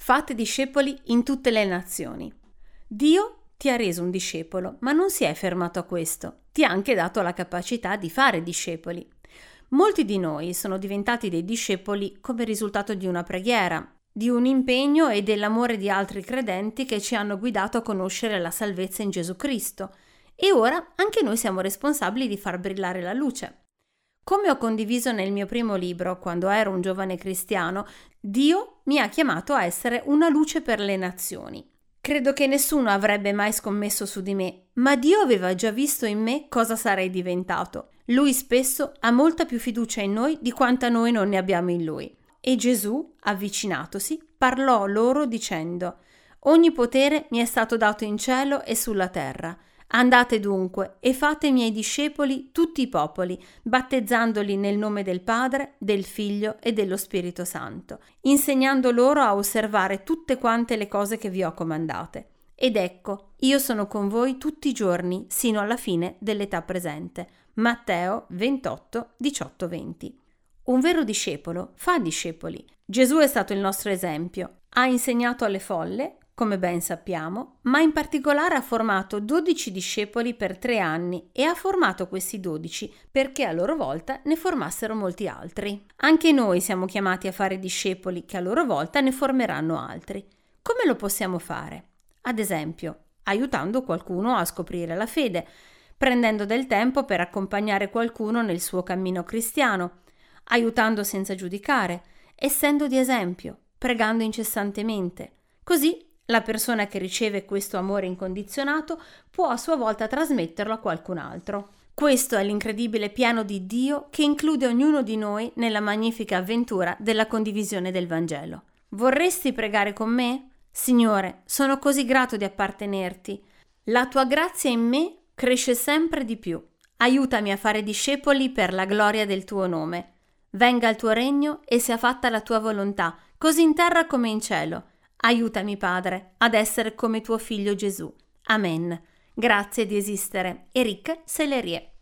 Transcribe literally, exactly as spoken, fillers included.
Fate discepoli in tutte le nazioni. Dio ti ha reso un discepolo, ma non si è fermato a questo. Ti ha anche dato la capacità di fare discepoli. Molti di noi sono diventati dei discepoli come risultato di una preghiera, di un impegno e dell'amore di altri credenti che ci hanno guidato a conoscere la salvezza in Gesù Cristo. E ora anche noi siamo responsabili di far brillare la luce. Come ho condiviso nel mio primo libro, quando ero un giovane cristiano, Dio mi ha chiamato a essere una luce per le nazioni. Credo che nessuno avrebbe mai scommesso su di me, ma Dio aveva già visto in me cosa sarei diventato. Lui spesso ha molta più fiducia in noi di quanta noi non ne abbiamo in Lui. E Gesù, avvicinatosi, parlò loro dicendo: «Ogni potere mi è stato dato in cielo e sulla terra. Andate dunque e fate miei discepoli tutti i popoli, battezzandoli nel nome del Padre, del Figlio e dello Spirito Santo, insegnando loro a osservare tutte quante le cose che vi ho comandate. Ed ecco, io sono con voi tutti i giorni, sino alla fine dell'età presente». Matteo ventotto, diciotto venti. Un vero discepolo fa discepoli. Gesù è stato il nostro esempio. Ha insegnato alle folle, come ben sappiamo, ma in particolare ha formato dodici discepoli per tre anni e ha formato questi dodici perché a loro volta ne formassero molti altri. Anche noi siamo chiamati a fare discepoli che a loro volta ne formeranno altri. Come lo possiamo fare? Ad esempio, aiutando qualcuno a scoprire la fede, prendendo del tempo per accompagnare qualcuno nel suo cammino cristiano, aiutando senza giudicare, essendo di esempio, pregando incessantemente. Così la persona che riceve questo amore incondizionato può a sua volta trasmetterlo a qualcun altro. Questo è l'incredibile piano di Dio che include ognuno di noi nella magnifica avventura della condivisione del Vangelo. Vorresti pregare con me? Signore, sono così grato di appartenerti. La tua grazia in me cresce sempre di più. Aiutami a fare discepoli per la gloria del tuo nome. Venga il tuo regno e sia fatta la tua volontà, così in terra come in cielo. Aiutami, Padre, ad essere come tuo figlio Gesù. Amen. Grazie di esistere. Eric Sellerie.